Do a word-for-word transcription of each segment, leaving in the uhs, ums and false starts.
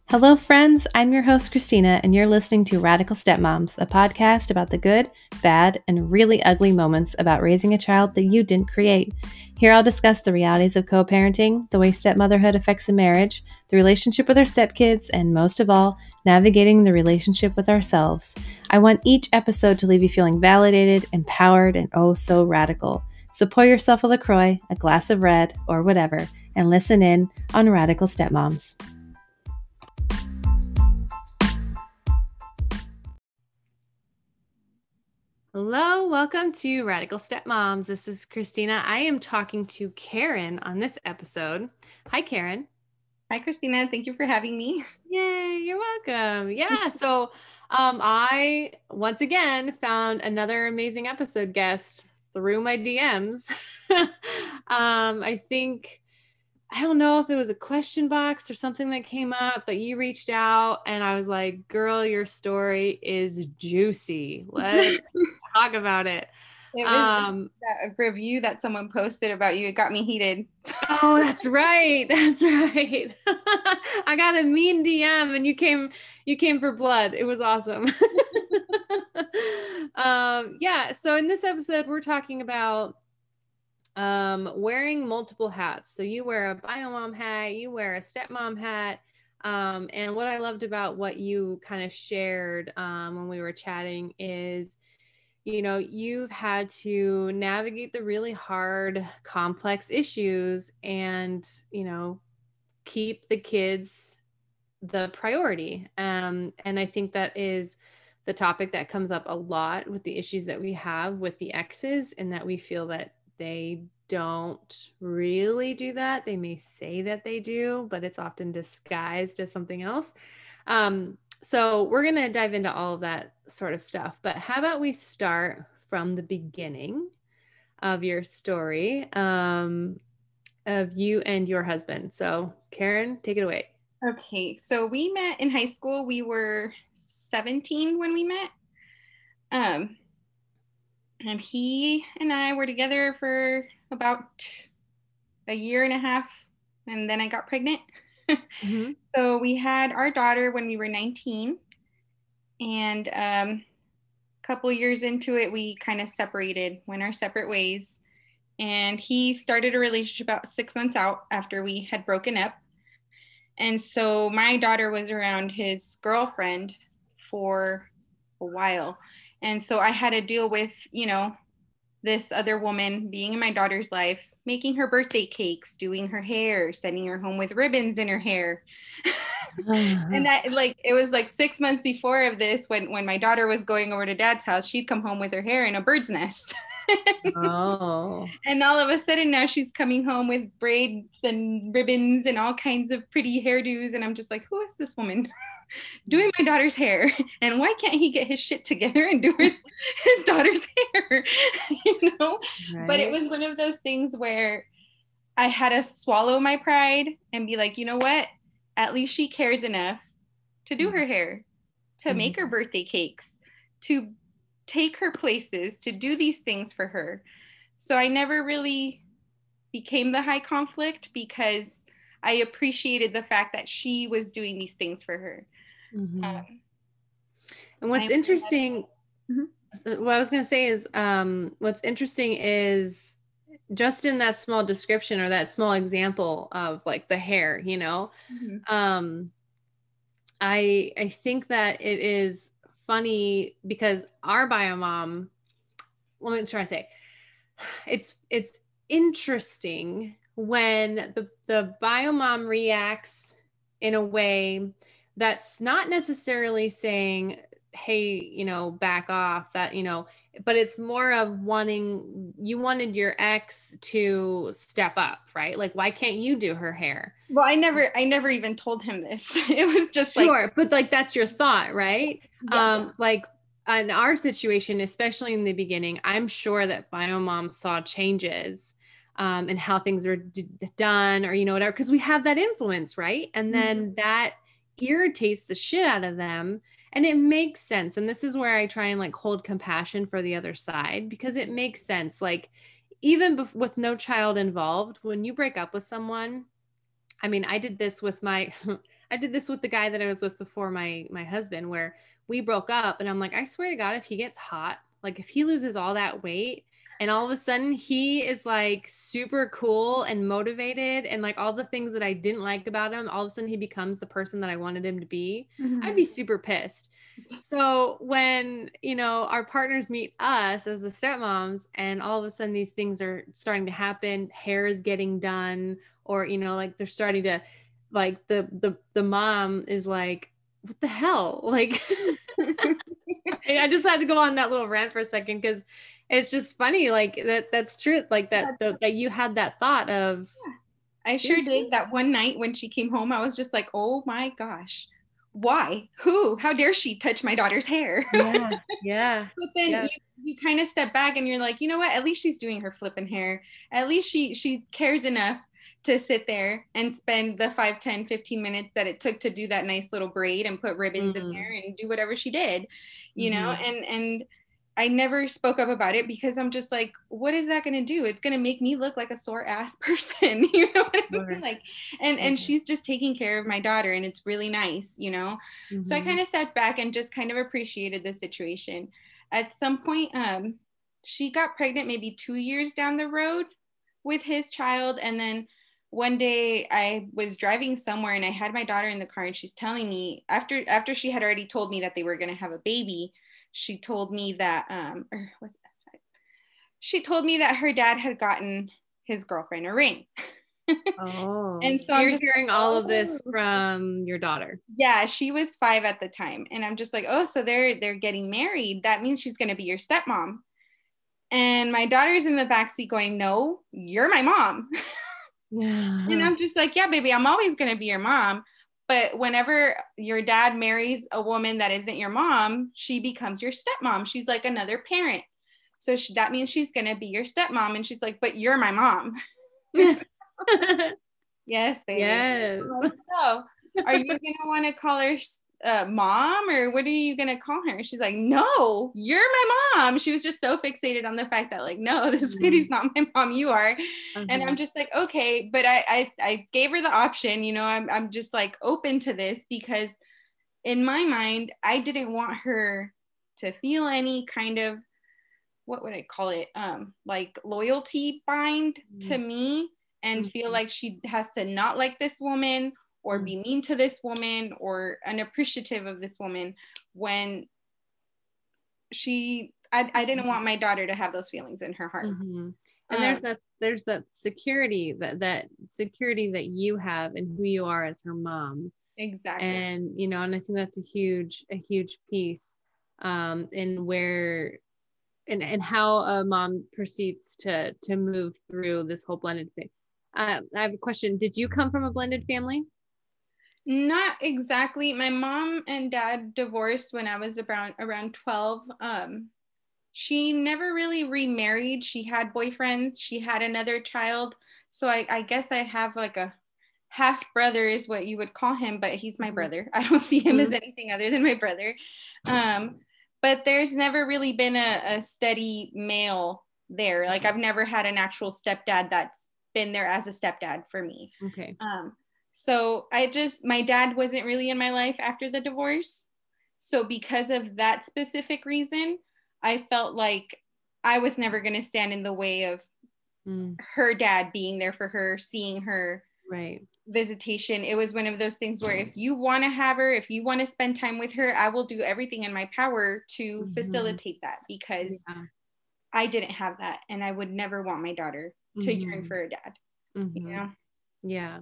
Hello, friends. I'm your host, Christina, and you're listening to Radical Stepmoms, a podcast about the good, bad, and really ugly moments about raising a child that you didn't create. Here I'll discuss the realities of co-parenting, the way stepmotherhood affects a marriage, the relationship with our stepkids, and most of all, navigating the relationship with ourselves. I want each episode to leave you feeling validated, empowered, and oh so radical. So pour yourself a LaCroix, a glass of red, or whatever, and listen in on Radical Stepmoms. Hello, welcome to Radical Stepmoms. This is Christina. I am talking to Karen on this episode. Hi, Karen. Hi, Christina. Thank you for having me. Yay, you're welcome. Yeah, so um, I, once again, found another amazing episode guest through my D Ms. um, I think... I don't know if it was a question box or something that came up, but you reached out and I was like, girl, your story is juicy. Let's talk about it. It was um, that review that someone posted about you. It got me heated. Oh, that's right. That's right. I got a mean D M and you came, you came for blood. It was awesome. um, yeah. So in this episode, we're talking about Um, wearing multiple hats. So you wear a bio mom hat, you wear a stepmom hat. Um, and what I loved about what you kind of shared um, when we were chatting is, you know, you've had to navigate the really hard, complex issues and, you know, keep the kids the priority. Um, and I think that is the topic that comes up a lot with the issues that we have with the exes, and that we feel that they don't really do that. They may say that they do, but it's often disguised as something else. Um, so we're going to dive into all of that sort of stuff. But how about we start from the beginning of your story, um, of you and your husband. So Karen, take it away. Okay, so we met in high school. We were seventeen when we met. Um, and he and I were together for about a year and a half, and then I got pregnant. Mm-hmm. So we had our daughter when we were nineteen, and um, a couple years into it, we kind of separated, went our separate ways. And he started a relationship about six months out after we had broken up. And so my daughter was around his girlfriend for a while. And so I had to deal with, you know, this other woman being in my daughter's life, making her birthday cakes, doing her hair, sending her home with ribbons in her hair. Uh-huh. And that, like, it was like six months before of this, when, when my daughter was going over to dad's house, she'd come home with her hair in a bird's nest. Oh. And all of a sudden now she's coming home with braids and ribbons and all kinds of pretty hairdos. And I'm just like, who is this woman doing my daughter's hair? And why can't he get his shit together and do his, his daughter's hair? You know? Right. But it was one of those things where I had to swallow my pride and be like, you know what? At least she cares enough to do her hair, to mm-hmm. make her birthday cakes, to take her places, to do these things for her. So I never really became the high conflict because I appreciated the fact that she was doing these things for her. Mm-hmm. Um, and what's I, interesting, mm-hmm. what I was going to say is, um, what's interesting is just in that small description or that small example of like the hair, you know, mm-hmm. um, I, I think that it is funny because our bio mom, let me try to say, it's it's interesting when the the bio mom reacts in a way that's not necessarily saying, hey, you know, back off, that, you know, but it's more of wanting, you wanted your ex to step up, right? Like, why can't you do her hair? Well, I never, I never even told him this. It was just like, sure, but like, that's your thought, right? Yeah. Um, like in our situation, especially in the beginning, I'm sure that bio mom saw changes um, and how things were d- done or, you know, whatever, because we have that influence, right? And then mm-hmm. that irritates the shit out of them. And it makes sense. And this is where I try and like hold compassion for the other side, because it makes sense. Like, even bef- with no child involved, when you break up with someone, I mean, I did this with my, I did this with the guy that I was with before my my husband, where we broke up, and I'm like, I swear to God, if he gets hot, like if he loses all that weight, and all of a sudden he is like super cool and motivated, and like all the things that I didn't like about him, all of a sudden he becomes the person that I wanted him to be, Mhm. I'd be super pissed. So when, you know, our partners meet us as the stepmoms, and all of a sudden these things are starting to happen, hair is getting done, or, you know, like they're starting to, like the, the, the mom is like, what the hell? Like, I just had to go on that little rant for a second, because it's just funny. Like that, that's true. Like that, the, that you had that thought of, I sure did. That one night when she came home, I was just like, oh my gosh, why? Who? How dare she touch my daughter's hair? yeah, yeah. But then yeah. you, you kind of step back and you're like, you know what? At least she's doing her flipping hair. At least she she cares enough to sit there and spend the five, ten, fifteen minutes that it took to do that nice little braid and put ribbons Mm-hmm. in there and do whatever she did, you know? Mm-hmm. And and I never spoke up about it because I'm just like, what is that going to do? It's going to make me look like a sore ass person, you know what I mean? Sure. Like, and and Mhm. she's just taking care of my daughter, and it's really nice, you know. Mm-hmm. So I kind of stepped back and just kind of appreciated the situation. At some point, um, she got pregnant maybe two years down the road with his child, and then one day I was driving somewhere and I had my daughter in the car, and she's telling me after after she had already told me that they were going to have a baby. She told me that, um, or was that? She told me that her dad had gotten his girlfriend a ring. Oh, And so so I'm you're just hearing like, all oh. of this from your daughter. Yeah, she was five at the time, and I'm just like, oh, so they're they're getting married. That means she's gonna be your stepmom. And my daughter's in the backseat going, no, you're my mom. And I'm just like, yeah, baby, I'm always gonna be your mom. But whenever your dad marries a woman that isn't your mom, she becomes your stepmom. She's like another parent. So she, that means she's going to be your stepmom. And she's like, but you're my mom. Yes, baby. Yes. Like, so are you going to want to call her uh, mom, or what are you going to call her? She's like, no, you're my mom. She was just so fixated on the fact that like, no, this Mm-hmm. lady's not my mom, you are. Uh-huh. And I'm just like, okay, but I, I, I gave her the option, you know, I'm, I'm just like open to this, because in my mind, I didn't want her to feel any kind of, what would I call it? Um, like loyalty bind Mm-hmm. to me, and Mm-hmm. feel like she has to not like this woman or be mean to this woman or unappreciative of this woman, when she, I, I didn't want my daughter to have those feelings in her heart. Mm-hmm. And Um, there's that, there's that security, that, that security that you have in who you are as her mom. Exactly. And, you know, and I think that's a huge, a huge piece um, in where, and, and how a mom proceeds to, to move through this whole blended thing. Uh, I have a question. Did you come from a blended family? Not exactly. My mom and dad divorced when I was around around twelve. Um, she never really remarried. She had boyfriends. She had another child. So I, I guess I have like a half brother is what you would call him, but he's my Mm-hmm. brother. I don't see him Mm-hmm. as anything other than my brother. Um, but there's never really been a, a steady male there. Like I've never had an actual stepdad that's been there as a stepdad for me. Okay. Um, so I just, my dad wasn't really in my life after the divorce. So because of that specific reason, I felt like I was never going to stand in the way of Mm. her dad being there for her, seeing her Right. visitation. It was one of those things where if you want to have her, if you want to spend time with her, I will do everything in my power to Mm-hmm. facilitate that, because Yeah. I didn't have that, and I would never want my daughter to Mm-hmm. yearn for a dad. Mm-hmm. You know? Yeah.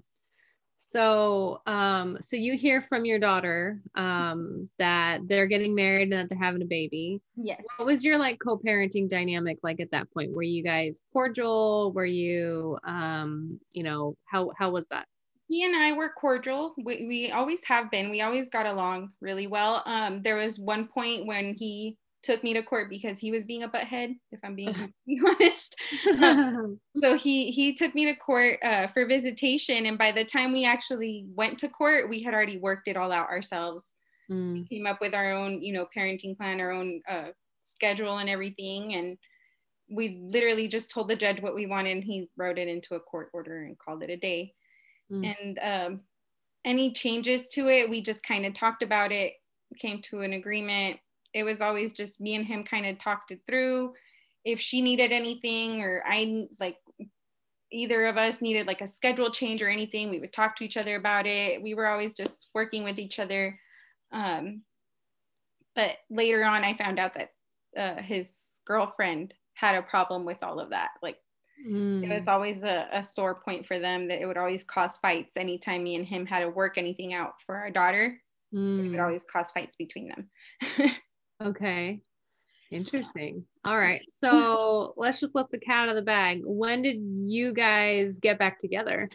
So, um, so you hear from your daughter, um, that they're getting married and that they're having a baby. Yes. What was your like co-parenting dynamic like at that point? Were you guys cordial? Were you, um, you know, how, how was that? He and I were cordial. We, we always have been. We always got along really well. Um, there was one point when he took me to court because he was being a butthead, if I'm being completely honest. Um, so he he took me to court uh, for visitation, and by the time we actually went to court, we had already worked it all out ourselves. Mm. We came up with our own, you know, parenting plan, our own uh, schedule and everything, and we literally just told the judge what we wanted, and he wrote it into a court order and called it a day. Mm. And um, any changes to it, we just kind of talked about it, came to an agreement. It was always just me and him kind of talked it through. If she needed anything, or I, like, either of us needed like a schedule change or anything, we would talk to each other about it. We were always just working with each other. Um, but later on, I found out that uh, his girlfriend had a problem with all of that. Like, mm. it was always a, a sore point for them, that it would always cause fights anytime me and him had to work anything out for our daughter. Mm. It would always cause fights between them. Okay. Interesting. All right. So let's just let the cat out of the bag. When did you guys get back together?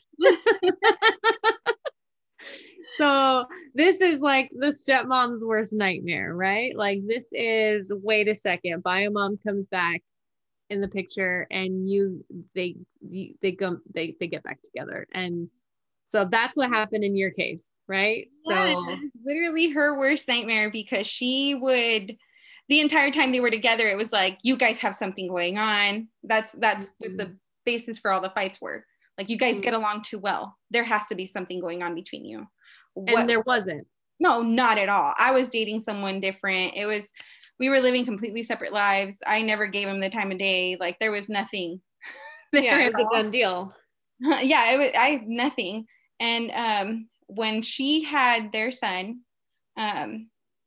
So this is like the stepmom's worst nightmare, right? Like, this is, wait a second, bio mom comes back in the picture, and you, they, you, they go, they, they get back together. And so that's what happened in your case, right? Yeah, so that is literally her worst nightmare, because she would, the entire time they were together, it was like, you guys have something going on. That's that's mm-hmm. what the basis for all the fights were. Like, you guys mm-hmm. get along too well. There has to be something going on between you. And what, there wasn't. No, not at all. I was dating someone different. It was, we were living completely separate lives. I never gave him the time of day. Like, there was nothing. Yeah, it was a done deal. Yeah, it was, I, nothing. And um, when she had their son, um,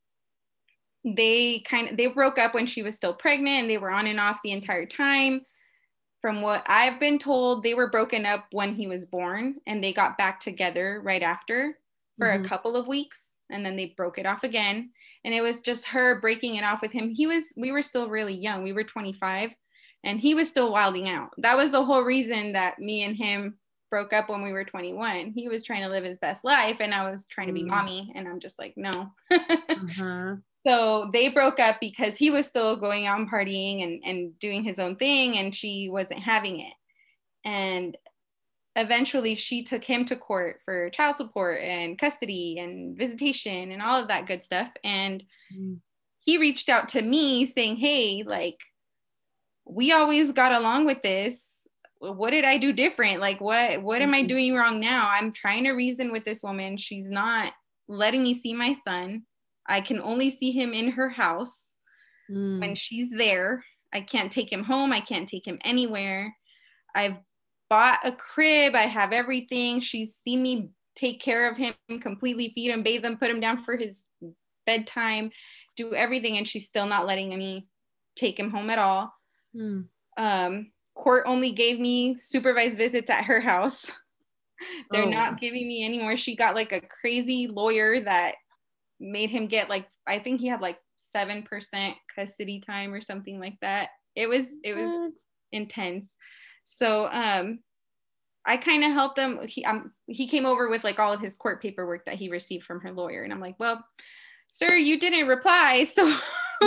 they kind of, they broke up when she was still pregnant, and they were on and off the entire time. From what I've been told, they were broken up when he was born, and they got back together right after for mm-hmm. a couple of weeks, and then they broke it off again. And it was just her breaking it off with him. He was, we were still really young. We were twenty-five, and he was still wilding out. That was the whole reason that me and him broke up when we were twenty-one. He was trying to live his best life, and I was trying to be mm. mommy, and I'm just like, no. uh-huh. So they broke up because he was still going out and partying and, and doing his own thing, and she wasn't having it. And eventually she took him to court for child support and custody and visitation and all of that good stuff. And mm. he reached out to me saying, hey, like, we always got along with this. What did I do different? Like, what, what am I doing wrong now? I'm trying to reason with this woman. She's not letting me see my son. I can only see him in her house mm. when she's there. I can't take him home. I can't take him anywhere. I've bought a crib. I have everything. She's seen me take care of him, completely feed him, bathe him, put him down for his bedtime, do everything. And she's still not letting me take him home at all. Mm. Um, court only gave me supervised visits at her house. They're oh. not giving me any more. She got like a crazy lawyer that made him get like, I think he had like seven percent custody time or something like that. It was, it was what? intense. So um, I kind of helped him. He, um, he came over with like all of his court paperwork that he received from her lawyer. And I'm like, well, sir, you didn't reply. So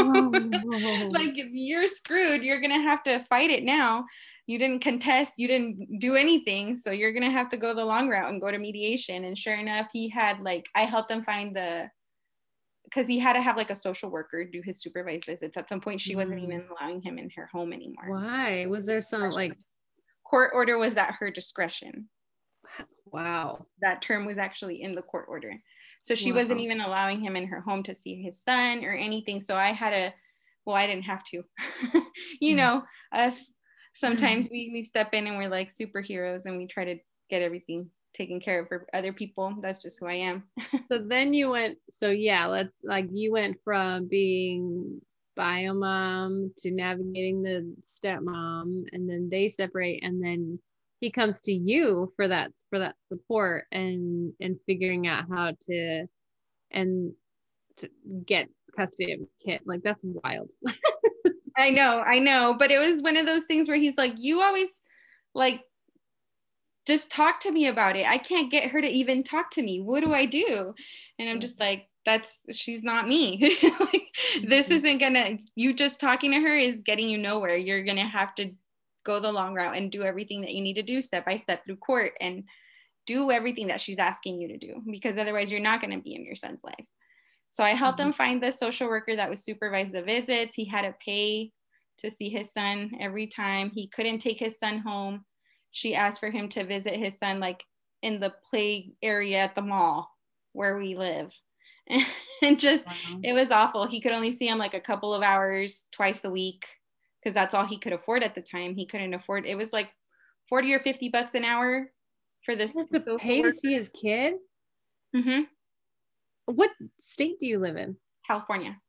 oh. like, you're screwed. You're going to have to fight it now. You didn't contest, you didn't do anything. So you're going to have to go the long route and go to mediation. And sure enough, he had like, I helped him find the, because he had to have like a social worker do his supervised visits. At some point, she mm. wasn't even allowing him in her home anymore. Why? Was there some like court order was at her discretion? Wow. That term was actually in the court order. So she wow. wasn't even allowing him in her home to see his son or anything. So I had to, well, I didn't have to, you mm. know, us sometimes we, we step in and we're like superheroes and we try to get everything taken care of for other people. That's just who I am. So then you went, so yeah, let's like, you went from being bio mom to navigating the stepmom, and then they separate, and then he comes to you for that, for that support and, and figuring out how to, and to get custody of his kid. Like, that's wild. I know, I know. But it was one of those things where he's like, you always like, just talk to me about it. I can't get her to even talk to me. What do I do? And I'm just like, that's, she's not me. Like, this isn't gonna, you just talking to her is getting you nowhere. You're gonna have to go the long route and do everything that you need to do step by step through court and do everything that she's asking you to do, because otherwise you're not gonna be in your son's life. So I helped mm-hmm. him find the social worker that would supervise the visits. He had to pay to see his son every time. He couldn't take his son home. She asked for him to visit his son like in the play area at the mall where we live. And just, wow. It was awful. He could only see him like a couple of hours twice a week because that's all he could afford at the time. He couldn't afford, it was like forty or fifty bucks an hour for this. He has to pay worker. to see his kid? Mm-hmm. What state do you live in? California.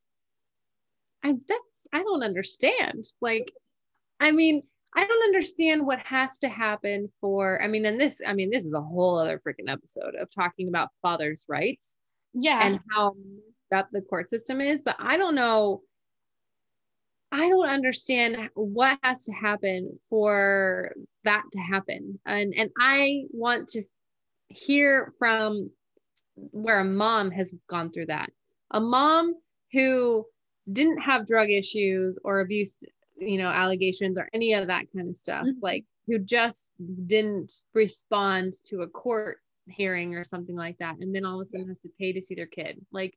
I that's I don't understand. Like, I mean, I don't understand what has to happen for, I mean, and this, I mean, this is a whole other freaking episode of talking about fathers' rights. Yeah. And how messed up the court system is. But I don't know. I don't understand what has to happen for that to happen. And, and I want to hear from where a mom has gone through that. A mom who didn't have drug issues or abuse, you know, allegations or any of that kind of stuff, mm-hmm. like who just didn't respond to a court hearing or something like that, and then all of a sudden has to pay to see their kid. Like,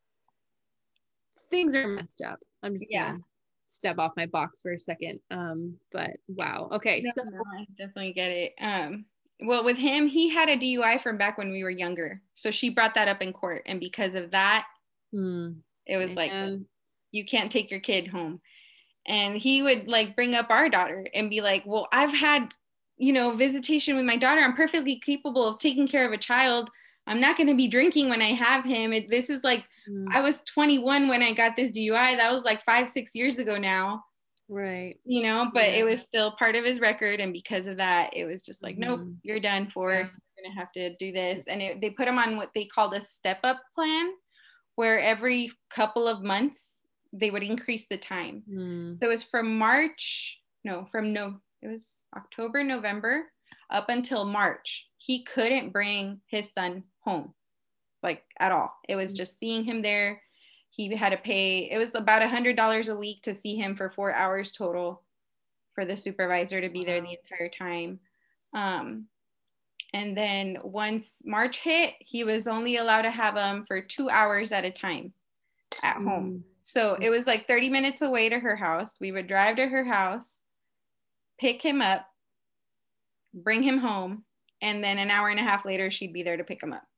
things are messed up. I'm just yeah. gonna step off my box for a second. Um, but wow. Okay. No, so no, I definitely get it. Um, well, with him, he had a D U I from back when we were younger. So she brought that up in court, and because of that, hmm. it was like, you can't take your kid home. And he would like bring up our daughter and be like, well, I've had, you know, visitation with my daughter. I'm perfectly capable of taking care of a child. I'm not going to be drinking when I have him. It, this is like, mm. I was twenty-one when I got this D U I. That was like five, six years ago now. Right. You know, but yeah. It was still part of his record. And because of that, it was just like, mm-hmm. nope, you're done for. Yeah. You're going to have to do this. And it, they put him on what they called a step up plan, where every couple of months they would increase the time. Mm. So it was from March, no, from no, it was October, November, up until March. He couldn't bring his son home, like at all. It was just seeing him there. He had to pay, it was about a hundred dollars a week to see him for four hours total for the supervisor to be there the entire time. Um, and then once March hit, he was only allowed to have him for two hours at a time at mm. home. So it was like thirty minutes away to her house. We would drive to her house, pick him up, bring him home, and then an hour and a half later, she'd be there to pick him up.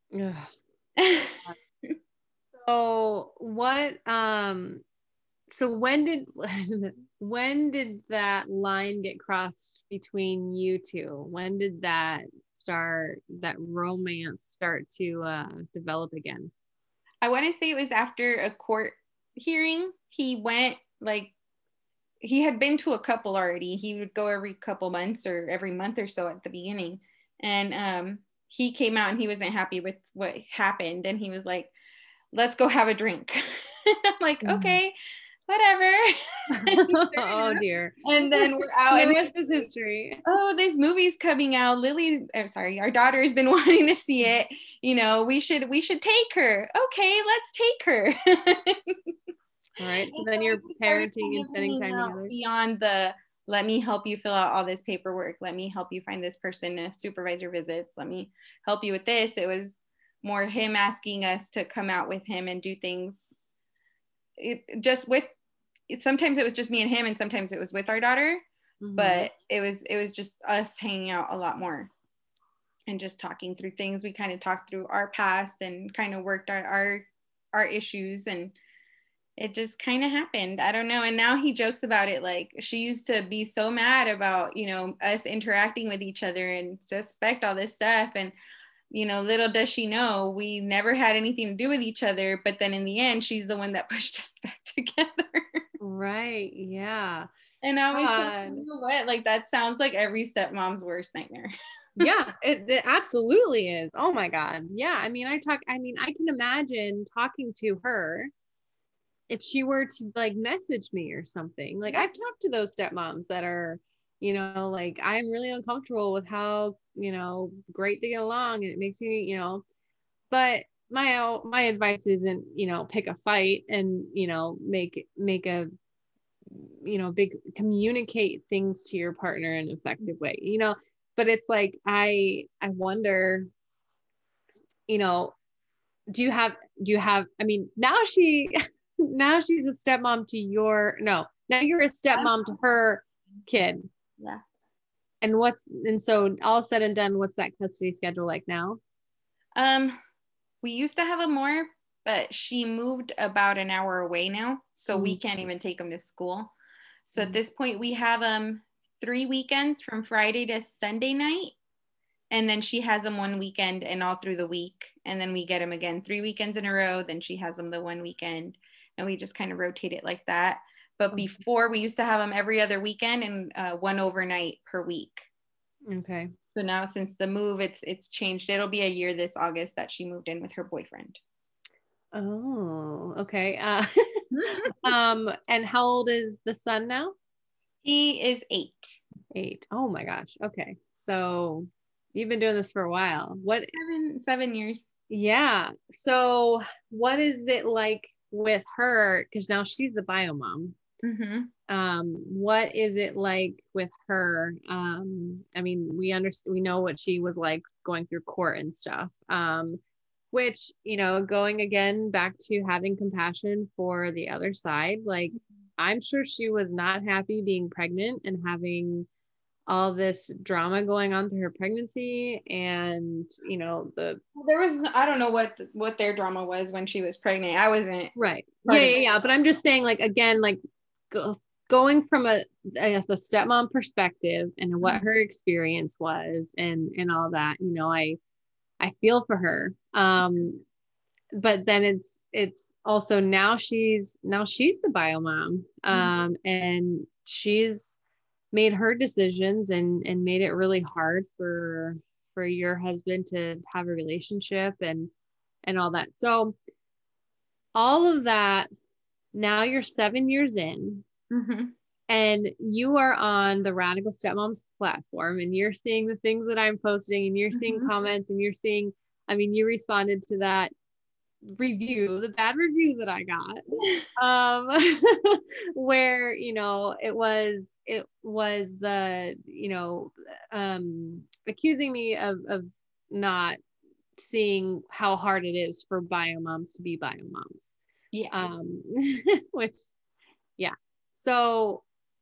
So what, um, so when did, when did that line get crossed between you two? When did that start, that romance start to uh, develop again? I want to say it was after a court hearing. He went, like, he had been to a couple already. He would go every couple months or every month or so at the beginning. And um, he came out and he wasn't happy with what happened. And he was like, let's go have a drink. I'm like, mm. okay, whatever. Oh dear. And then we're out. The rest is history. Oh, this movie's coming out. Lily, I'm sorry, our daughter's been wanting to see it. You know, we should we should take her. Okay, let's take her. All right. So then you're parenting and spending time together. Beyond the let me help you fill out all this paperwork. Let me help you find this person to supervisor visits. Let me help you with this. It was more him asking us to come out with him and do things. It just with sometimes it was just me and him, and sometimes it was with our daughter. Mm-hmm. But it was it was just us hanging out a lot more and just talking through things. We kind of talked through our past and kind of worked our our, our issues, and it just kind of happened. I don't know. And now he jokes about it. Like, she used to be so mad about, you know, us interacting with each other and suspect all this stuff. And, you know, little does she know, we never had anything to do with each other. But then in the end, she's the one that pushed us back together. Right. Yeah. And I was like, you know what? Like, that sounds like every stepmom's worst nightmare. Yeah, it, it absolutely is. Oh my God. Yeah. I mean, I talk, I mean, I can imagine talking to her if she were to like message me or something. Like, I've talked to those stepmoms that are, you know, like, I'm really uncomfortable with how, you know, great they get along, and it makes me, you know, but my, my advice isn't, you know, pick a fight and, you know, make, make a, you know, big, communicate things to your partner in an effective way, you know, but it's like, I, I wonder, you know, do you have, do you have, I mean, now she, now she's a stepmom to your, no, now you're a stepmom to her kid. Yeah. And what's, and so all said and done, what's that custody schedule like now? Um, we used to have a more, but she moved about an hour away now. So mm-hmm. we can't even take them to school. So mm-hmm. at this point we have um three weekends from Friday to Sunday night. And then she has them one weekend and all through the week. And then we get them again three weekends in a row. Then she has them the one weekend. And we just kind of rotate it like that. But before, we used to have them every other weekend and uh, one overnight per week. Okay. So now since the move, it's it's changed. It'll be a year this August that she moved in with her boyfriend. Oh, okay. Uh, um, and how old is the son now? He is eight. Eight. Oh my gosh. Okay. So you've been doing this for a while. What? Seven, seven years. Yeah. So what is it like with her? Because now she's the bio mom. Mm-hmm. Um, what is it like with her? Um, I mean, we understand, we know what she was like going through court and stuff. Um, which, you know, going again back to having compassion for the other side, like I'm sure she was not happy being pregnant and having all this drama going on through her pregnancy. And, you know, the there was, I don't know what what their drama was when she was pregnant. I wasn't right. Yeah, yeah, yeah. But I'm just saying, like, again, like go, going from a, a the stepmom perspective and what her experience was and and all that, you know, I I feel for her. Um, but then it's it's also now she's now she's the bio mom. Um, mm-hmm. and she's made her decisions and and made it really hard for for your husband to have a relationship and and all that. So all of that, now you're seven years in, mm-hmm. and you are on the Radical Stepmoms platform, and you're seeing the things that I'm posting, and you're seeing mm-hmm. comments, and you're seeing, I mean, you responded to that review, the bad review that I got, um, where, you know, it was, it was the, you know, um, accusing me of, of not seeing how hard it is for bio moms to be bio moms. Yeah. Um, which, yeah. So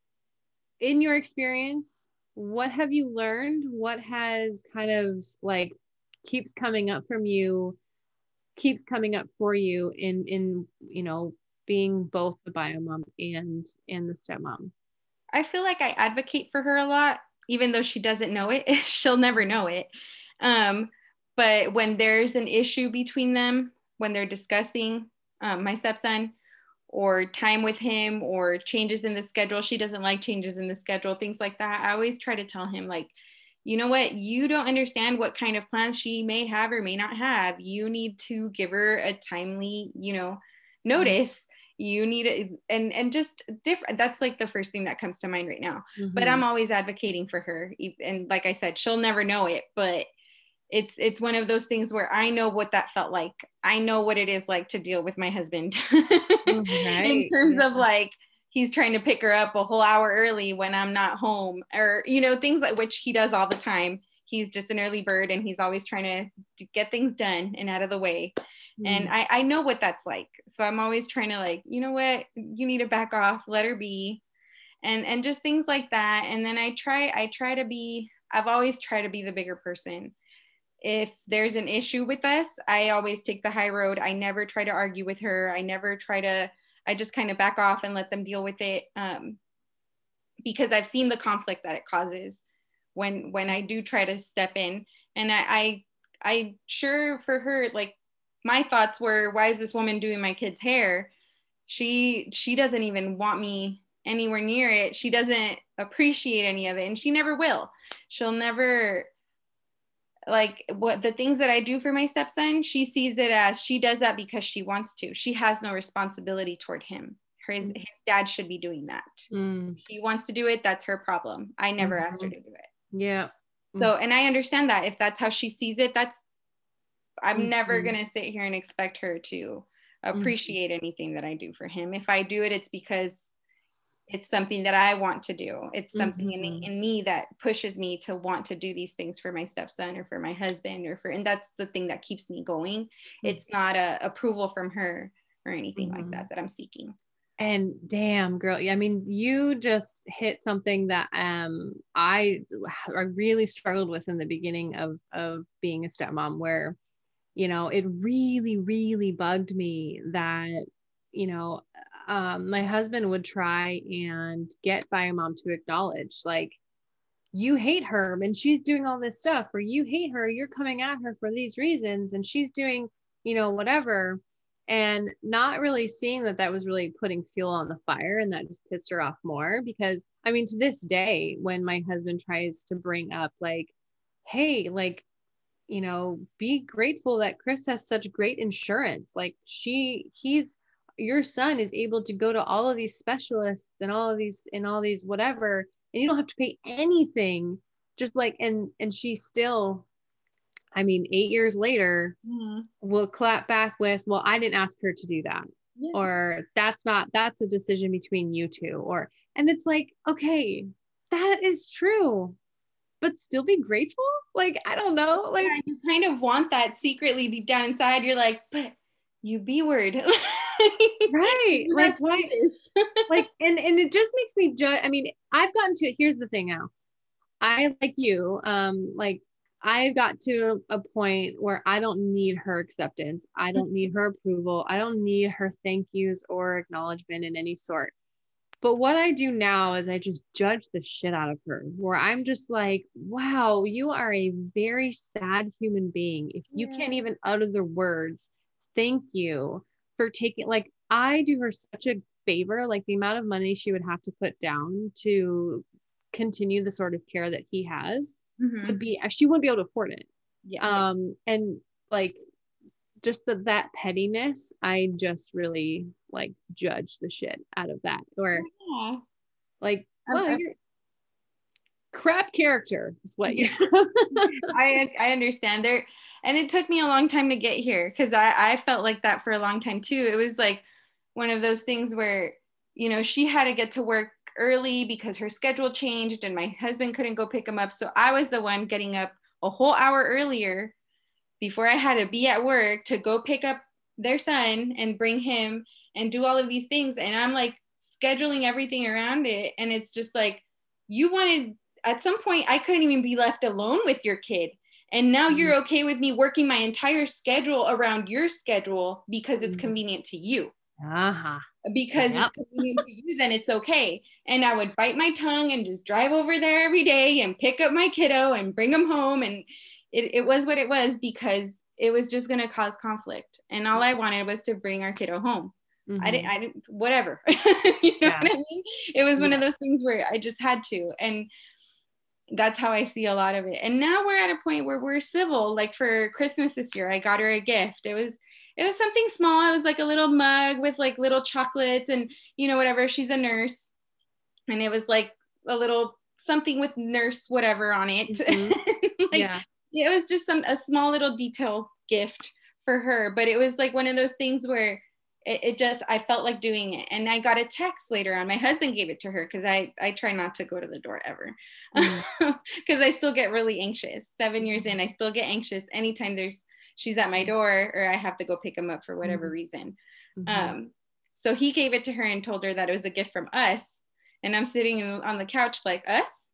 in your experience, what have you learned? What has kind of like keeps coming up from you, keeps coming up for you in, in, you know, being both the bio mom and, and the stepmom? I feel like I advocate for her a lot, even though she doesn't know it. She'll never know it. Um, but when there's an issue between them, when they're discussing um, my stepson or time with him or changes in the schedule, she doesn't like changes in the schedule, things like that. I always try to tell him, like, you know what, you don't understand what kind of plans she may have or may not have. You need to give her a timely, you know, notice. You need it, and and just different. That's like the first thing that comes to mind right now. Mm-hmm. But I'm always advocating for her, and like I said, she'll never know it, but it's it's one of those things where I know what that felt like. I know what it is like to deal with my husband. Right. In terms yeah. of like, he's trying to pick her up a whole hour early when I'm not home, or, you know, things like, which he does all the time. He's just an early bird, and he's always trying to, to get things done and out of the way. Mm. And I, I know what that's like. So I'm always trying to, like, you know what, you need to back off, let her be. And, and just things like that. And then I try, I try to be, I've always tried to be the bigger person. If there's an issue with us, I always take the high road. I never try to argue with her. I never try to, I just kind of back off and let them deal with it. Um, because I've seen the conflict that it causes when, when I do try to step in. And I, I, I sure for her, like, my thoughts were, why is this woman doing my kid's hair? She, she doesn't even want me anywhere near it. She doesn't appreciate any of it, and she never will. She'll never, like, what the things that I do for my stepson, she sees it as she does that because she wants to. She has no responsibility toward him. His, mm. his dad should be doing that. Mm. She wants to do it. That's her problem. I never mm-hmm. asked her to do it. Yeah. So, and I understand that if that's how she sees it, that's, I'm mm-hmm. never going to sit here and expect her to appreciate mm-hmm. anything that I do for him. If I do it, it's because it's something that I want to do. It's something mm-hmm. in, in me that pushes me to want to do these things for my stepson or for my husband or for, and that's the thing that keeps me going. Mm-hmm. It's not a approval from her or anything mm-hmm. like that, that I'm seeking. And damn, girl, I mean, you just hit something that um I I really struggled with in the beginning of of being a stepmom, where, you know, it really, really bugged me that, you know, um, my husband would try and get bio mom to acknowledge, like, you hate her and she's doing all this stuff, or you hate her, you're coming at her for these reasons, and she's doing, you know, whatever. And not really seeing that that was really putting fuel on the fire, and that just pissed her off more. Because I mean, to this day, when my husband tries to bring up, like, hey, like, you know, be grateful that Chris has such great insurance. Like, she, he's, your son is able to go to all of these specialists and all of these, and all these whatever, and you don't have to pay anything. Just like, and, and she still, I mean, eight years later, mm-hmm. will clap back with, well, I didn't ask her to do that. Yeah. Or that's not, that's a decision between you two. Or, and it's like, okay, that is true, but still be grateful. Like, I don't know. Like, yeah, you kind of want that secretly deep down inside. You're like, but you B word. Right. Like, why? Like, and, and it just makes me judge. I mean, I've gotten to, here's the thing now. I, like you, um, like, I got to a point where I don't need her acceptance. I don't need her approval. I don't need her thank yous or acknowledgement in any sort. But what I do now is I just judge the shit out of her, where I'm just like, wow, you are a very sad human being. If you yeah. can't even utter the words, thank you for taking, like, I do her such a favor. Like, the amount of money she would have to put down to continue the sort of care that he has. Mm-hmm. Would be, she wouldn't be able to afford it. Yeah. Um, and like, just the, that pettiness, I just really like judge the shit out of that. Or yeah. like, well, um, you're crap character is what you I I understand there. And it took me a long time to get here, because I, I felt like that for a long time too. It was like one of those things where, you know, she had to get to work early because her schedule changed and my husband couldn't go pick him up. So I was the one getting up a whole hour earlier before I had to be at work to go pick up their son and bring him and do all of these things. And I'm like scheduling everything around it. And it's just like, you wanted, at some point, I couldn't even be left alone with your kid. And now mm-hmm. you're okay with me working my entire schedule around your schedule because it's mm-hmm. convenient to you. Uh-huh. Because yep. it's convenient to you, then it's okay. And I would bite my tongue and just drive over there every day and pick up my kiddo and bring him home. And it, it was what it was, because it was just going to cause conflict. And all I wanted was to bring our kiddo home. Mm-hmm. I didn't, I didn't, whatever. you know yeah. what I mean? It was one yeah. of those things where I just had to. And that's how I see a lot of it. And now we're at a point where we're civil. Like for Christmas this year, I got her a gift. It was It was something small. It was like a little mug with like little chocolates and, you know, whatever. She's a nurse. And it was like a little something with nurse whatever on it. Mm-hmm. like, yeah. It was just some a small little detail gift for her. But it was like one of those things where it, it just, I felt like doing it. And I got a text later on. My husband gave it to her because I, I try not to go to the door ever. Because mm-hmm. I still get really anxious. Seven years in, I still get anxious anytime there's she's at my door or I have to go pick him up for whatever mm-hmm. reason. Mm-hmm. Um, so he gave it to her and told her that it was a gift from us. And I'm sitting in, on the couch like, us?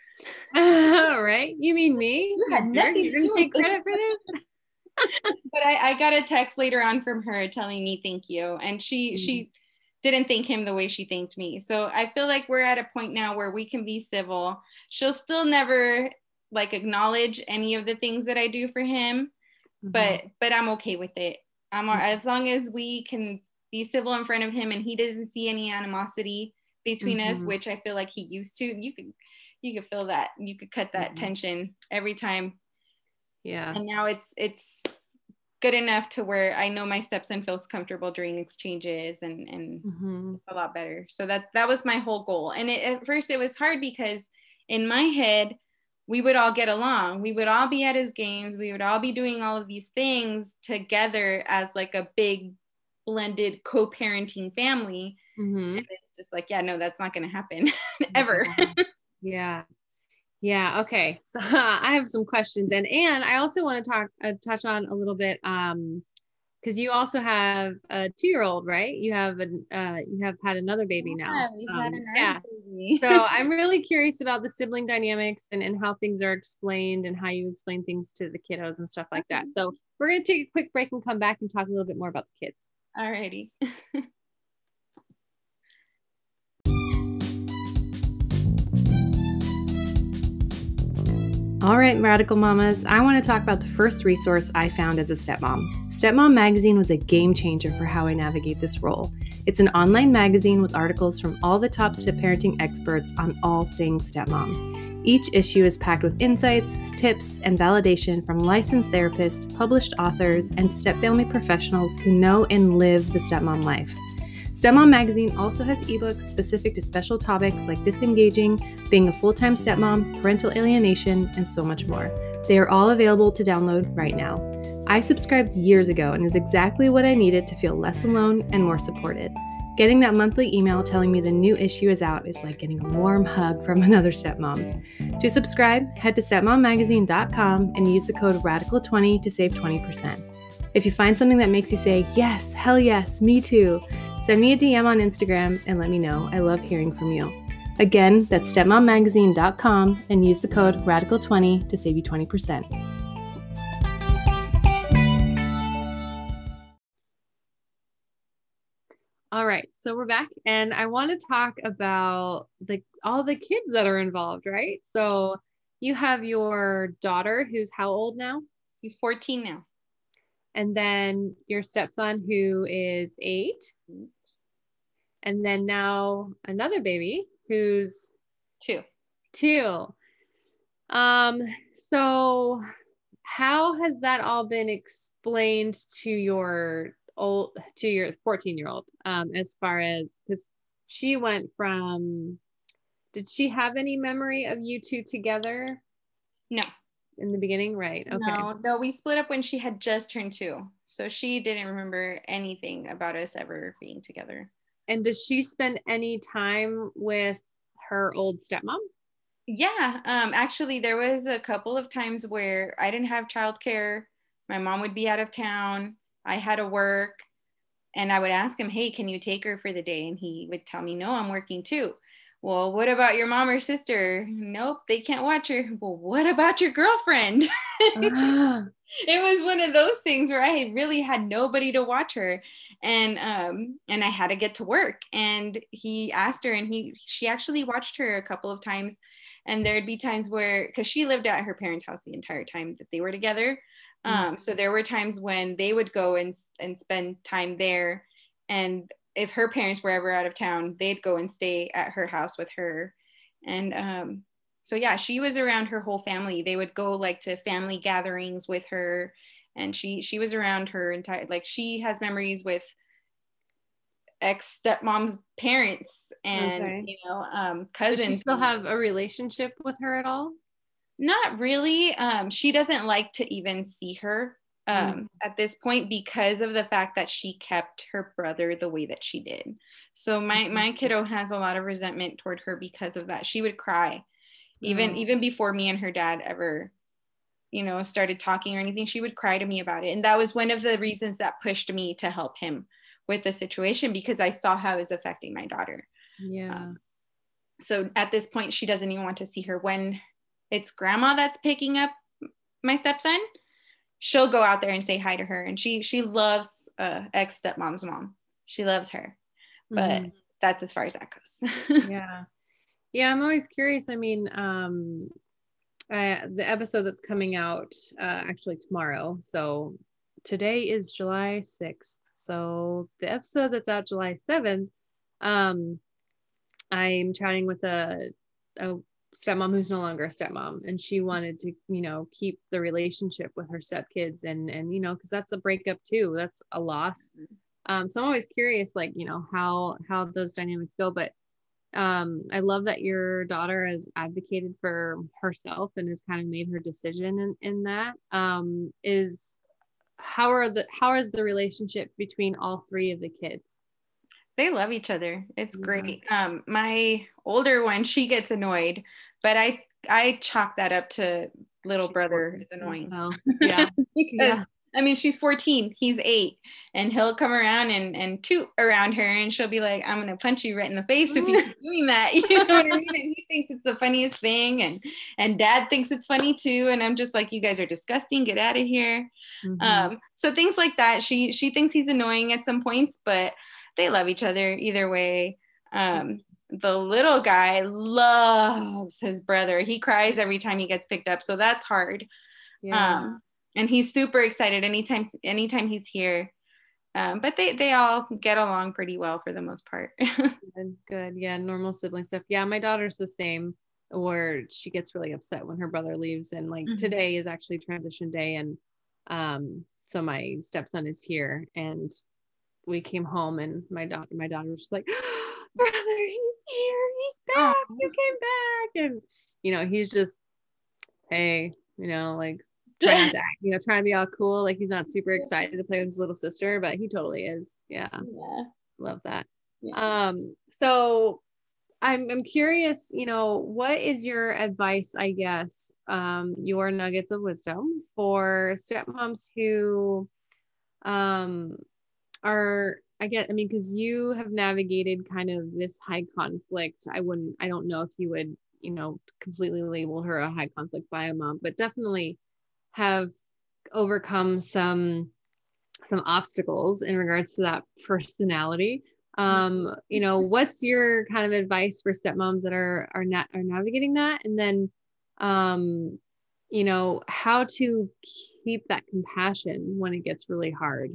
Uh, right? You mean me? You had nothing You're going to take credit for this? But I, I got a text later on from her telling me thank you. And she mm-hmm. she didn't thank him the way she thanked me. So I feel like we're at a point now where we can be civil. She'll still never like acknowledge any of the things that I do for him. But but I'm okay with it. I'm as long as we can be civil in front of him and he doesn't see any animosity between mm-hmm. us, which I feel like he used to. You could you could feel that. You could cut that mm-hmm. tension every time. Yeah. And now it's it's good enough to where I know my stepson feels comfortable during exchanges, and and mm-hmm. it's a lot better. So that that was my whole goal. And it, at first it was hard because in my head, we would all get along. We would all be at his games. We would all be doing all of these things together as like a big blended co-parenting family. Mm-hmm. And it's just like, yeah, no, that's not going to happen ever. Yeah. Yeah. Okay. So uh, I have some questions, and, and I also want to talk, uh, touch on a little bit, um, because you also have a two-year-old, right? You have a uh, you have had another baby Yeah, now. we've Um, had a nurse yeah. baby. So I'm really curious about the sibling dynamics and, and how things are explained and how you explain things to the kiddos and stuff like that. So we're going to take a quick break and come back and talk a little bit more about the kids. Alrighty. All right, Radical Mamas, I want to talk about the first resource I found as a stepmom. Stepmom Magazine was a game changer for how I navigate this role. It's an online magazine with articles from all the top step parenting experts on all things stepmom. Each issue is packed with insights, tips, and validation from licensed therapists, published authors, and step family professionals who know and live the stepmom life. Stepmom Magazine also has ebooks specific to special topics like disengaging, being a full-time stepmom, parental alienation, and so much more. They are all available to download right now. I subscribed years ago and it was exactly what I needed to feel less alone and more supported. Getting that monthly email telling me the new issue is out is like getting a warm hug from another stepmom. To subscribe, head to stepmom magazine dot com and use the code radical twenty to save twenty percent. If you find something that makes you say, yes, hell yes, me too, send me a D M on Instagram and let me know. I love hearing from you. Again, that's stepmom magazine dot com and use the code radical twenty to save you twenty percent. All right, so we're back and I want to talk about the all the kids that are involved, right? So you have your daughter who's how old now? He's fourteen now. And then your stepson who is eight. And then now another baby who's two. Two. Um, so how has that all been explained to your old to your fourteen year old? Um, as far as because she went from did she have any memory of you two together? No. In the beginning, right? Okay. No, no, we split up when she had just turned two. So she didn't remember anything about us ever being together. And does she spend any time with her old stepmom? Yeah, um, actually, there was a couple of times where I didn't have childcare. My mom would be out of town. I had to work. And I would ask him, hey, can you take her for the day? And he would tell me, no, I'm working too. Well, what about your mom or sister? Nope, they can't watch her. Well, what about your girlfriend? Ah. It was one of those things where I really had nobody to watch her. And um, and I had to get to work. And he asked her, and he she actually watched her a couple of times. And there'd be times where, because she lived at her parents' house the entire time that they were together. Mm-hmm. Um, so there were times when they would go and, and spend time there. And if her parents were ever out of town, they'd go and stay at her house with her. And um, so, yeah, she was around her whole family. They would go like to family gatherings with her. And she, she was around her entire, like she has memories with ex stepmom's parents and, okay. you know, um, cousins. Does she still have a relationship with her at all? Not really. Um, she doesn't like to even see her. Um, mm. At this point, because of the fact that she kept her brother the way that she did. So my my kiddo has a lot of resentment toward her because of that. She would cry, even mm. even before me and her dad ever, you know, started talking or anything. She would cry to me about it, and that was one of the reasons that pushed me to help him with the situation, because I saw how it was affecting my daughter. Yeah. Um, so at this point, she doesn't even want to see her. When it's grandma that's picking up my stepson, she'll go out there and say hi to her. And she, she loves uh, ex stepmom's mom. She loves her, but mm-hmm. that's as far as that goes. Yeah. Yeah. I'm always curious. I mean, um, uh, the episode that's coming out uh, actually tomorrow. So today is July sixth. So the episode that's out July seventh, um, I'm chatting with a, a stepmom who's no longer a stepmom, and she wanted to, you know, keep the relationship with her stepkids, and and you know, because that's a breakup too, that's a loss. Um, so I'm always curious, like, you know, how how those dynamics go. But um, I love that your daughter has advocated for herself and has kind of made her decision in in that. Um, is how are the how is the relationship between all three of the kids? They love each other. It's great. Yeah. Um, my older one, she gets annoyed, but I I chalk that up to little brother is annoying. Oh, yeah. Because yeah. I mean, she's fourteen, he's eight, and he'll come around and, and toot around her, and she'll be like, I'm going to punch you right in the face if you keep doing that. You know what I mean? And he thinks it's the funniest thing, and, and dad thinks it's funny too. And I'm just like, you guys are disgusting. Get out of here. Mm-hmm. Um, so things like that. She, she thinks he's annoying at some points, but they love each other either way. Um, the little guy loves his brother. He cries every time he gets picked up. So that's hard. Yeah. Um, and he's super excited anytime, anytime he's here. Um, but they, they all get along pretty well for the most part. Good, good. Yeah. Normal sibling stuff. Yeah. My daughter's the same, where she gets really upset when her brother leaves. And like mm-hmm. today is actually transition day. And, um, so my stepson is here, and we came home, and my daughter, my daughter was just like, brother, he's here. He's back. Oh. You came back. And, you know, he's just, hey, you know, like, trying to act, you know, trying to be all cool. Like, he's not super excited to play with his little sister, but he totally is. Yeah. Yeah. Love that. Yeah. Um, so I'm, I'm curious, you know, what is your advice, I guess, um, your nuggets of wisdom for stepmoms who, um, are, I guess, I mean, cause you have navigated kind of this high conflict. I wouldn't, I don't know if you would, you know, completely label her a high conflict bio mom, but definitely have overcome some some obstacles in regards to that personality. Um, you know, what's your kind of advice for stepmoms that are are not are navigating that? And then um, you know, how to keep that compassion when it gets really hard?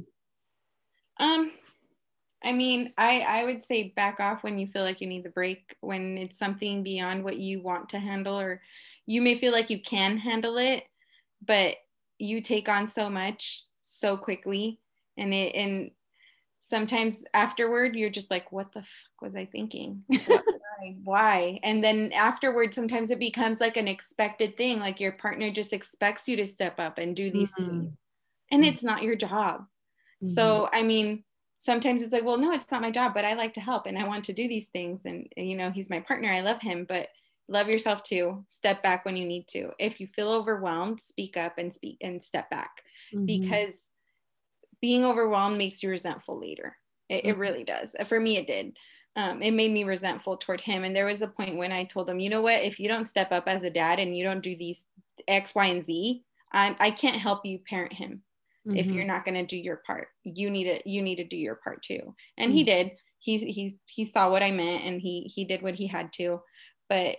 Um, I mean, I, I would say back off when you feel like you need the break, when it's something beyond what you want to handle, or you may feel like you can handle it, but you take on so much so quickly, and it and sometimes afterward you're just like, what the fuck was I thinking? What, why, why? And then afterward, sometimes it becomes like an expected thing, like your partner just expects you to step up and do these mm-hmm. things, and mm-hmm. it's not your job. Mm-hmm. So I mean, sometimes it's like, well, no, it's not my job, but I like to help and I want to do these things, and you know, he's my partner, I love him, but love yourself too. Step back when you need to. If you feel overwhelmed, speak up and speak and step back, mm-hmm. because being overwhelmed makes you resentful later. It, mm-hmm. it really does. For me, it did. Um, it made me resentful toward him. And there was a point when I told him, you know what, if you don't step up as a dad and you don't do these X, Y, and Z, I, I can't help you parent him. Mm-hmm. If you're not going to do your part, you need to, you need to do your part too. And mm-hmm. he did. He, he, he saw what I meant, and he, he did what he had to, but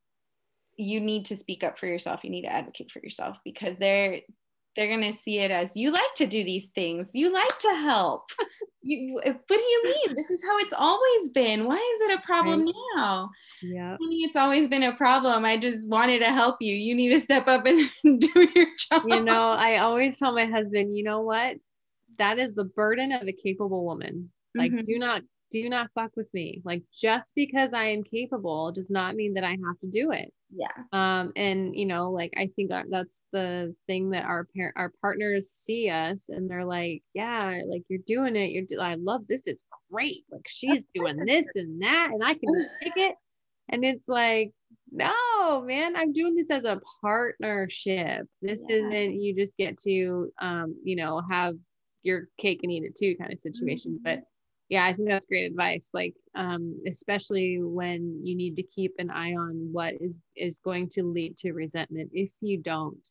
you need to speak up for yourself. You need to advocate for yourself, because they're, they're going to see it as, you like to do these things. You like to help. You, what do you mean? This is how it's always been. Why is it a problem right. now? Yeah. I mean, it's always been a problem. I just wanted to help you. You need to step up and do your job. You know, I always tell my husband, you know what? That is the burden of a capable woman. Like, mm-hmm. do not, do not fuck with me. Like, just because I am capable does not mean that I have to do it. Yeah. Um, and you know, like, I think that that's the thing that our parent, our partners see us and they're like, yeah, like, you're doing it. You're, do- I love this. It's great. Like, she's doing this and that, and I can take it. And it's like, no, man, I'm doing this as a partnership. This yeah. isn't, you just get to, um, you know, have your cake and eat it too kind of situation. Mm-hmm. But yeah, I think that's great advice. Like, um, especially when you need to keep an eye on what is, is going to lead to resentment if you don't,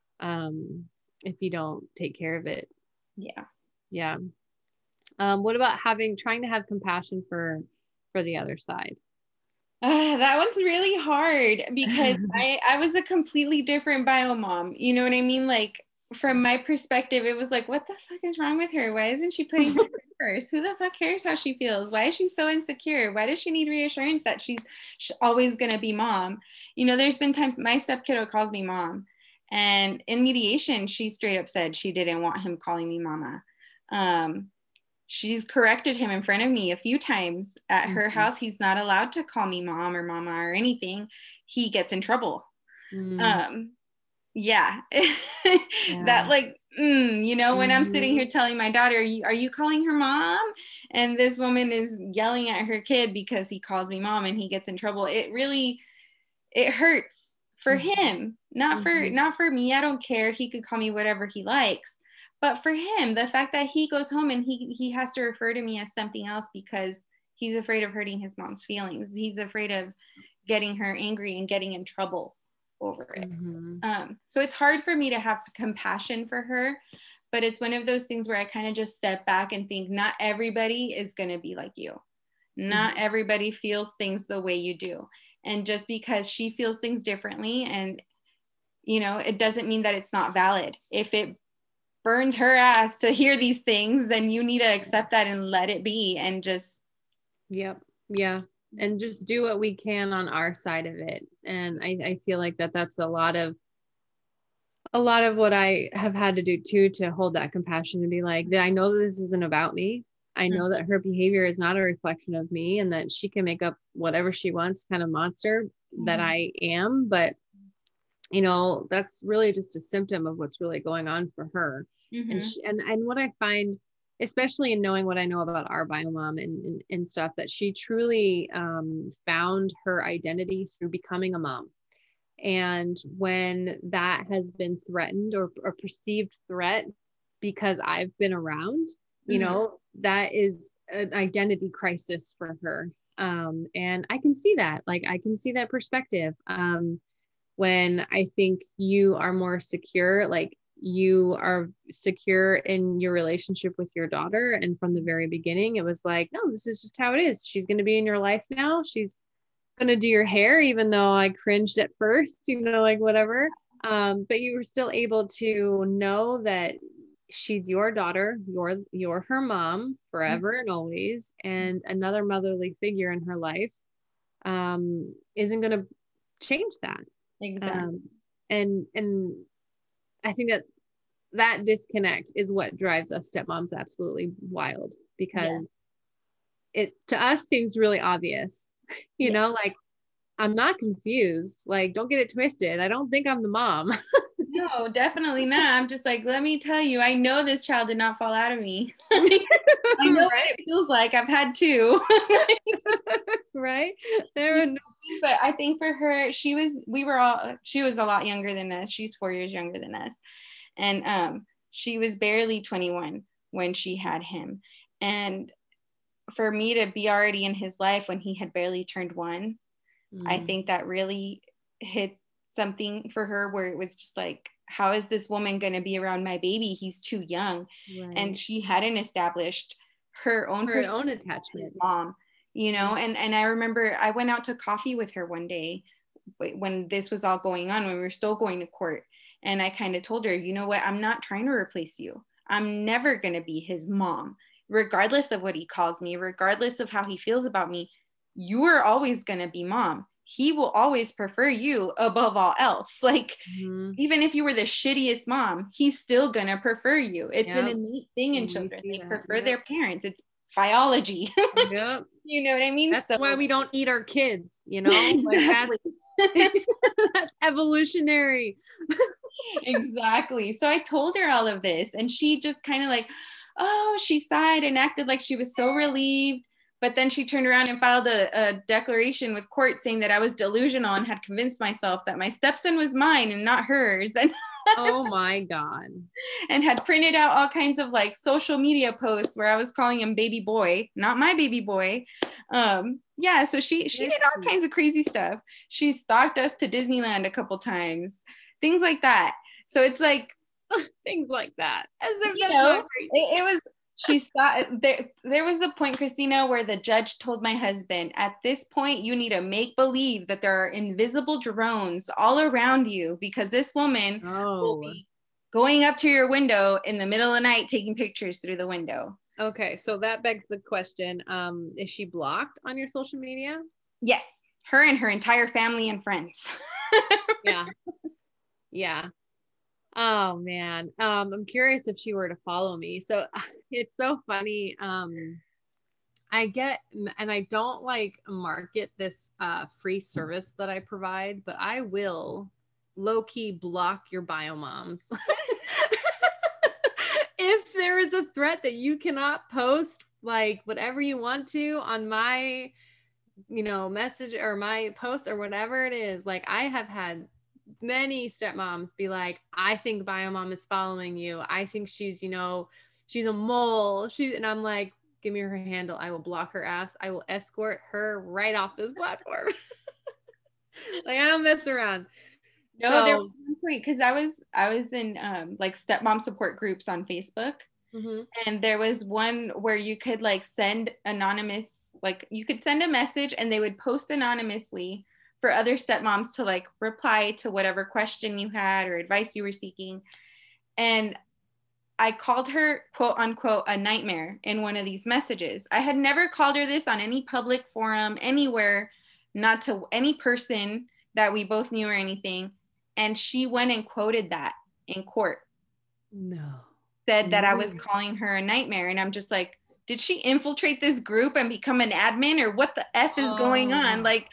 um, if you don't take care of it. Yeah. Yeah. Um, what about having, trying to have compassion for, for the other side? Uh, that one's really hard, because I, I was a completely different bio mom. You know what I mean? Like, from my perspective, it was like, what the fuck is wrong with her? Why isn't she putting her first? Who the fuck cares how she feels? Why is she so insecure? Why does she need reassurance that she's, she's always going to be mom? You know, there's been times my step kiddo calls me mom, and in mediation, she straight up said she didn't want him calling me mama. Um, she's corrected him in front of me a few times at her mm-hmm. house. He's not allowed to call me mom or mama or anything. He gets in trouble. Mm. Um, yeah. yeah. That like, mm, you know, mm-hmm. when I'm sitting here telling my daughter, are you, are you calling her mom? And this woman is yelling at her kid because he calls me mom and he gets in trouble. It really, it hurts for mm-hmm. him, not mm-hmm. for, not for me. I don't care. He could call me whatever he likes. But for him, the fact that he goes home and he he has to refer to me as something else because he's afraid of hurting his mom's feelings. He's afraid of getting her angry and getting in trouble over it. Mm-hmm. Um, so it's hard for me to have compassion for her, but it's one of those things where I kind of just step back and think, not everybody is going to be like you. Not mm-hmm. everybody feels things the way you do. And just because she feels things differently, and, you know, it doesn't mean that it's not valid. If it burns her ass to hear these things, then you need to accept that and let it be and just. Yep. Yeah. And just do what we can on our side of it. And I, I feel like that that's a lot of, a lot of what I have had to do too, to hold that compassion and be like, I know that this isn't about me. I know that her behavior is not a reflection of me, and that she can make up whatever she wants kind of monster mm-hmm. that I am. But, you know, that's really just a symptom of what's really going on for her. Mm-hmm. And, she, and, and what I find, especially in knowing what I know about our bio mom and, and, and stuff, that she truly um, found her identity through becoming a mom. And when that has been threatened or a perceived threat because I've been around, you mm-hmm. know, that is an identity crisis for her. Um, and I can see that, like, I can see that perspective. Um, when I think you are more secure, like you are secure in your relationship with your daughter. And from the very beginning, it was like, no, this is just how it is. She's going to be in your life now. She's going to do your hair, even though I cringed at first, you know, like whatever. Um, but you were still able to know that she's your daughter, you're, you're her mom forever mm-hmm. and always. And another motherly figure in her life um, isn't going to change that. Exactly. Um, and, and I think that that disconnect is what drives us stepmoms absolutely wild, because yes. it to us seems really obvious, you yes. know, like, I'm not confused. Like, don't get it twisted. I don't think I'm the mom. No, definitely not. I'm just like, let me tell you, I know this child did not fall out of me. I know right? what it feels like. I've had two. Right. There are no- but I think for her, she was, we were all, she was a lot younger than us. She's four years younger than us. And um, she was barely twenty-one when she had him. And for me to be already in his life when he had barely turned one, mm. I think that really hit something for her where it was just like, how is this woman going to be around my baby? He's too young. Right. And she hadn't established her own, her own attachment. Mom, you know, mm. and, and I remember I went out to coffee with her one day when this was all going on, when we were still going to court. And I kind of told her, you know what, I'm not trying to replace you. I'm never going to be his mom, regardless of what he calls me, regardless of how he feels about me. You are always going to be mom. He will always prefer you above all else. Like, mm-hmm. even if you were the shittiest mom, he's still going to prefer you. It's yep. an innate thing in children. They that. prefer yep. their parents. It's biology. Yep. You know what I mean? That's so, why we don't eat our kids, you know? Like exactly. that's, that's evolutionary. Exactly. So I told her all of this, and she just kind of like, oh, she sighed and acted like she was so relieved. But then she turned around and filed a, a declaration with court saying that I was delusional and had convinced myself that my stepson was mine and not hers. And oh my God. And had printed out all kinds of like social media posts where I was calling him baby boy, not my baby boy. Um, yeah, so she she did all kinds of crazy stuff. She stalked us to Disneyland a couple times, things like that. So it's like things like that. As if you that's know, not crazy. It, it was she thought there, there was a point, Christina, where the judge told my husband, at this point, you need to make believe that there are invisible drones all around you, because this woman oh. will be going up to your window in the middle of the night, taking pictures through the window. Okay. So that begs the question. Um, is she blocked on your social media? Yes. Her and her entire family and friends. Yeah. Yeah. Oh man. Um, I'm curious if she were to follow me. So it's so funny. Um, I get, and I don't like market this uh, free service that I provide, but I will low key block your bio moms. If there is a threat that you cannot post like whatever you want to on my, you know, message or my post or whatever it is, like I have had many stepmoms be like, I think Biomom is following you. I think she's, you know, she's a mole. She's, and I'm like, give me her handle. I will block her ass. I will escort her right off this platform. Like, I don't mess around. No, So, there was one point, because I was I was in um, like stepmom support groups on Facebook, mm-hmm. and there was one where you could like send anonymous, like you could send a message and they would post anonymously for other stepmoms to like reply to whatever question you had or advice you were seeking. And I called her, quote unquote, a nightmare in one of these messages. I had never called her this on any public forum, anywhere, not to any person that we both knew or anything. And she went and quoted that in court. No. Said that no. I was calling her a nightmare. And I'm just like, did she infiltrate this group and become an admin, or what the F is oh. going on? Like,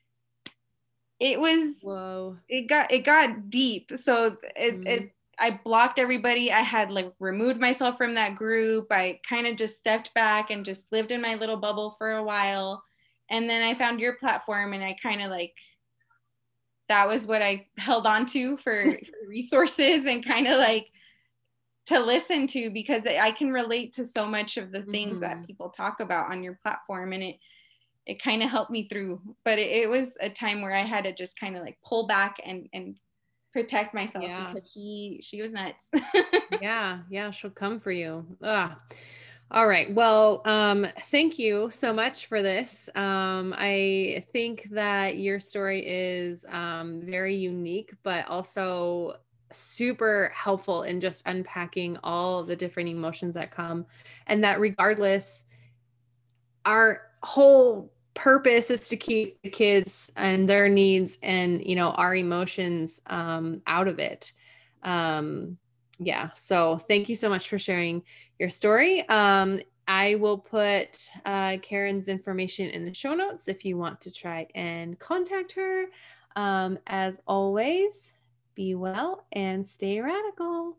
it was, whoa, it got, it got deep. So it, mm. it, I blocked everybody. I had like removed myself from that group. I kind of just stepped back and just lived in my little bubble for a while. And then I found your platform, and I kind of like, that was what I held on to for, for resources and kind of like to listen to, because I can relate to so much of the things mm-hmm. that people talk about on your platform. And it, it kind of helped me through, but it, it was a time where I had to just kind of like pull back and, and protect myself yeah. because she, she was nuts. yeah. Yeah. She'll come for you. Ugh. All right. Well, um, thank you so much for this. Um, I think that your story is um, very unique, but also super helpful in just unpacking all the different emotions that come, and that regardless, our whole purpose is to keep the kids and their needs and, you know, our emotions um, out of it. Um, yeah. So thank you so much for sharing your story. Um, I will put uh, Karen's information in the show notes if you want to try and contact her. Um, as always, be well and stay radical.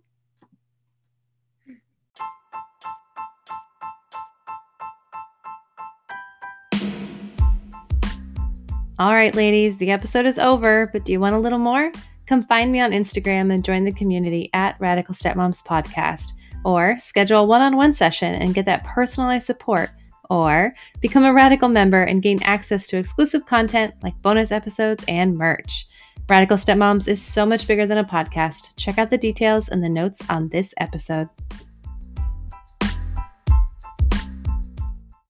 All right, ladies, the episode is over, but do you want a little more? Come find me on Instagram and join the community at Radical Stepmoms Podcast, or schedule a one-on-one session and get that personalized support, or become a Radical member and gain access to exclusive content like bonus episodes and merch. Radical Stepmoms is so much bigger than a podcast. Check out the details in the notes on this episode.